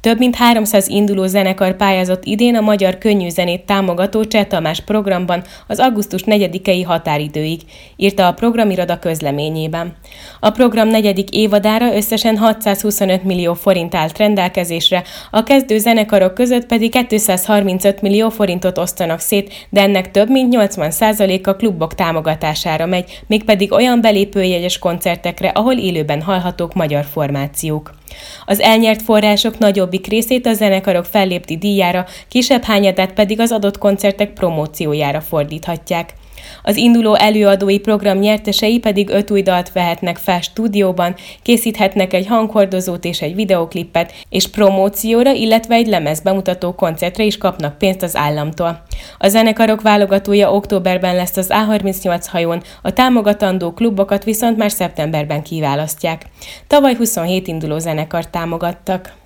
Több mint 300 induló zenekar pályázott idén a magyar könnyűzenét támogató Cseh Tamás programban az augusztus 4-i határidőig, írta a programiroda közleményében. A program 4. évadára összesen 625 millió forint állt rendelkezésre, a kezdő zenekarok között pedig 235 millió forintot osztanak szét, de ennek több mint 80%-a klubok támogatására megy, mégpedig olyan belépőjegyes koncertekre, ahol élőben hallhatók magyar formációk. Az elnyert források nagyobbik részét a zenekarok fellépti díjára, kisebb hányadát pedig az adott koncertek promóciójára fordíthatják. Az induló előadói program nyertesei pedig 5 új dalt vehetnek fel stúdióban, készíthetnek egy hanghordozót és egy videóklipet, és promócióra, illetve egy lemezbemutató koncertre is kapnak pénzt az államtól. A zenekarok válogatója októberben lesz az A38 hajón, a támogatandó klubokat viszont már szeptemberben kiválasztják. Tavaly 27 induló zenekart támogattak.